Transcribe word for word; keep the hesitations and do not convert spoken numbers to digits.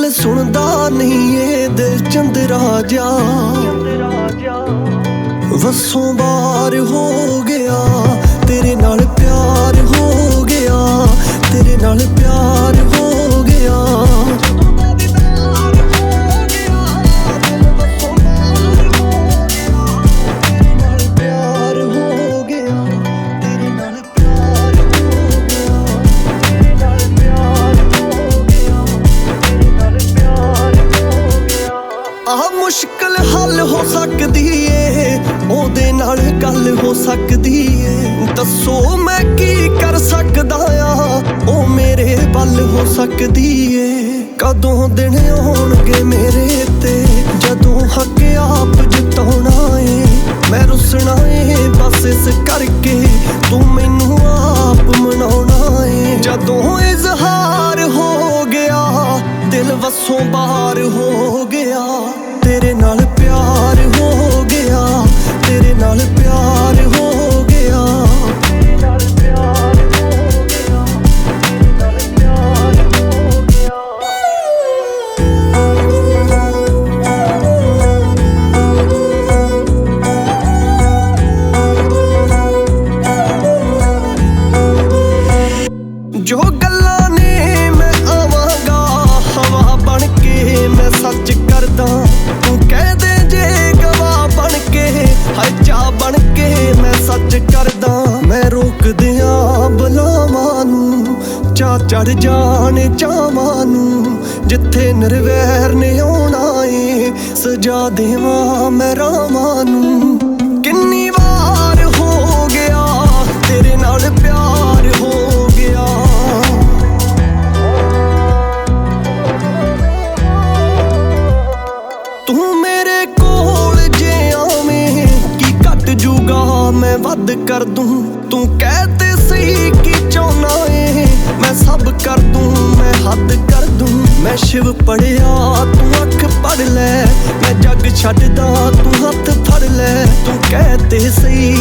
ਗੱਲ ਸੁਣਦਾ ਨਹੀਂ ਏ ਦਿਲ ਚੰਦਰਾ ਜਾ ਵਸੋਂ ਬਾਹਰ ਹੋ ਗਿਆ ਤੇਰੇ ਨਾਲ ਪਿਆਰ ਹੋ ਗਿਆ ਤੇਰੇ ਨਾਲ ਪਿਆਰ ਹੋ ਗਿਆ ਮੁਸ਼ਕਿਲ ਹੱਲ ਹੋ ਸਕਦੀ ਏ ਉਹਦੇ ਨਾਲ ਗੱਲ ਹੋ ਸਕਦੀ ਏ ਦੱਸੋ ਮੈਂ ਕੀ ਕਰ ਸਕਦਾ ਆ ਉਹ ਮੇਰੇ ਵੱਲ ਹੋ ਸਕਦੀ ਏ ਕਦੋਂ ਦਿਨ ਆਉਣਗੇ ਮੇਰੇ ਤੇ ਜਦੋਂ ਹੱਕ ਆਪ ਜਿਤਾਉਣਾ ਏ ਮੈਂ ਰੁੱਸਣਾ ਏ ਬਸ ਇਸ ਕਰਕੇ ਤੂੰ ਮੈਨੂੰ ਆਪ ਮਨਾਉਣਾ ਏ ਜਦੋਂ ਇਜ਼ਹਾਰ ਹੋ ਗਿਆ ਦਿਲ ਵਸੋਂ ਬਾਹਰ ਹੋ ਗਿਆ ਤੇਰੇ ਨਾਲ ਪਿਆਰ ਹੋ ਗਿਆ ਤੇਰੇ ਨਾਲ ਪਿਆਰ ਹੋ ਗਿਆ ਤੇਰੇ ਨਾਲ ਪਿਆਰ ਹੋ ਗਿਆ ਤੇਰੇ ਨਾਲ ਪਿਆਰ ਹੋ ਗਿਆ ਜੋ ਗੱਲਾਂ ਨੇ ਮੈਂ ਆਵਾਂਗਾ ਹਵਾ ਬਣ ਕੇ ਮੈਂ ਸੱਚ ਕਰਦਾ ਤੂੰ ਕਹਿ ਦੇ ਜੇ ਗਵਾਹ ਬਣ ਕੇ ਹਾਏ ਚਾਹ ਬਣ ਕੇ ਮੈਂ ਸੱਚ ਕਰਦਾ ਮੈਂ ਰੋਕਦਿਆਂ ਬਲਾਵਾਂ ਨੂੰ ਚਾਹ ਚੜ ਜਾਣ ਚਾਵਾਂ ਨੂੰ ਜਿੱਥੇ ਨਿਰਵੈਰ ਨੇ ਆਉਣਾ ਏ ਸਜਾ ਦੇਵਾਂ ਮੈਂ ਰਾਵਾਂ ਨੂੰ ਕਿੰਨੀ ਵਾਰ ਹੋ ਗਿਆ ਤੇਰੇ ਨਾਲ ਪਿਆਰ ਹੋ ਗਿਆ ਤੂੰ ਮੇਰੇ ਕੋਲ ਜੇ ਆਵੇਂ ਕੀ ਘਟ ਜੂਗਾ ਮੈਂ ਵੱਧ ਕਰ ਦੂੰ ਤੂੰ ਕਹਿ ਤੇ ਸਹੀ ਕੀ ਚਾਹੁੰਦਾ ਏ ਮੈਂ ਸਭ ਕਰ ਦੂੰ ਮੈਂ ਹੱਦ ਕਰ ਦੂੰ ਮੈਂ ਸ਼ਿਵ ਪੜਿਆ ਤੂੰ ਅੱਖ ਪੜ ਲੈ ਮੈਂ ਜੱਗ ਛੱਡਦਾ ਤੂੰ ਹੱਥ ਫੜ ਲੈ ਤੂੰ ਕਹਿ ਤੇ ਸਹੀ